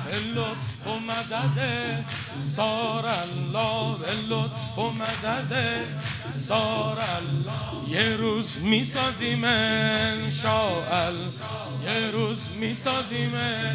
لطف و مدد سار الله به لطف و مدد سار الله. یه روز میسازیم انشاءالله، یه روز میسازیم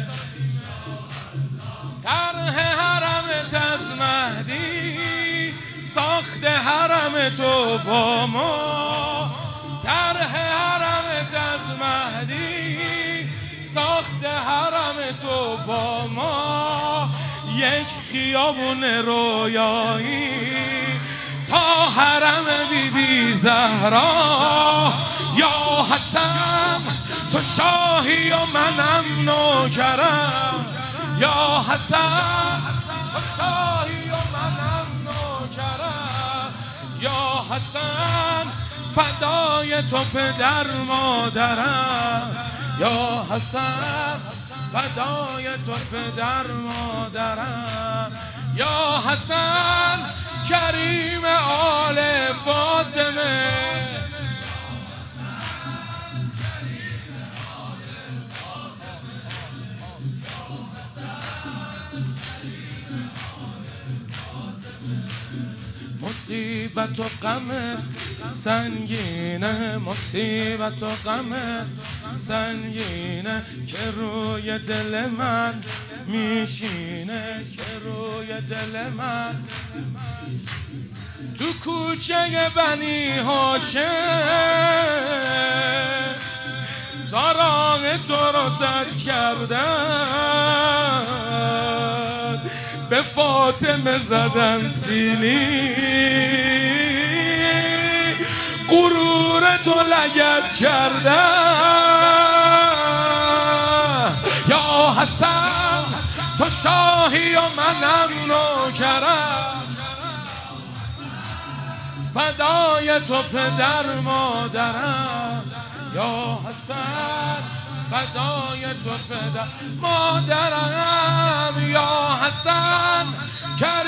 طرح حرمت از مهدی، ساخت حرم تو با ما، طرح حرمت از مهدی، ساخت حرم تو با ما. یک خیابون رویایی تا حرم بی بی زهرا. یا حسن تو شاهی و منم نوکرم، یا حسن تو شاهی و منم نوکرم. یا حسن فدای تو پدر مادرم، یا حسن فدای تو پدر مادرم. یا حسن کریم آل فاطمه، مصیبت و غمت سنگینه، مصیبت و غمت سنگینه که روی دل من میشینه، که روی دل من. تو کوچه بنی هاشم تا راه تو رو سد کردن، به فاطمه زدن سیلی، غرور تو لگد کردن. یا حسن تو شاهی و منم نوکرم، فدای تو پدر مادرم. یا حسن فدای تو پدر مادرم. یا حسن